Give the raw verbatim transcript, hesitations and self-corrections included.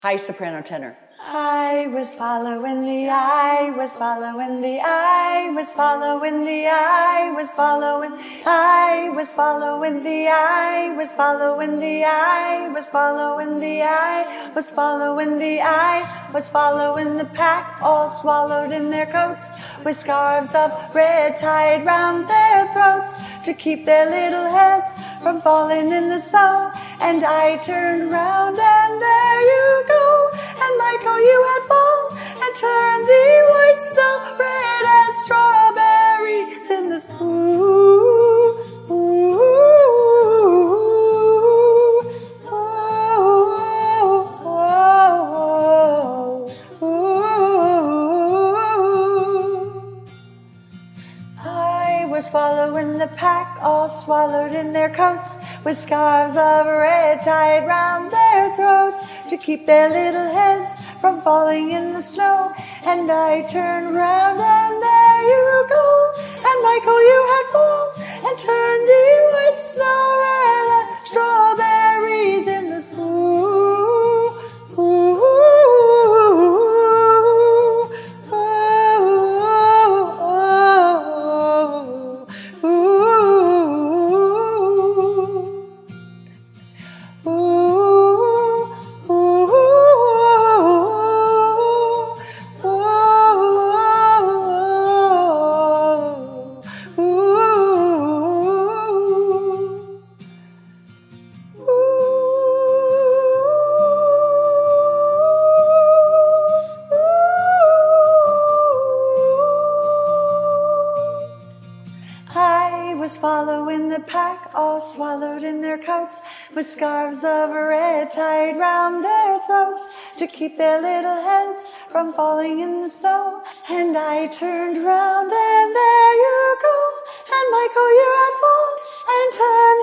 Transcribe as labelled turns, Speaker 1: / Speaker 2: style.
Speaker 1: High soprano tenor.
Speaker 2: I was following the I was following the I was following the I was following I was following the I was following the I was following the I was following the I was following the pack, all swallowed in their coats, with scarves of red tied round their throats to keep their little heads from falling in the snow. And I turned round and there you go, and Michael, you had fallen and turned the white snow red as strawberries in the snow. Ooh, ooh, ooh, ooh, ooh. I was following the pack, all swallowed in their coats, with scarves of red tied round their throats to keep their little heads from falling in the snow. And I turned round and there you go, and Michael, you had fallen and turned the white snow red as strawberries in the snow. Ooh, ooh, ooh, ooh, ooh, ooh. I was following the pack, all swallowed in their coats, with scarves of red tied round their throats to keep their little heads from falling in the snow. And I turned round and there you go, and Michael, you had fallen and turned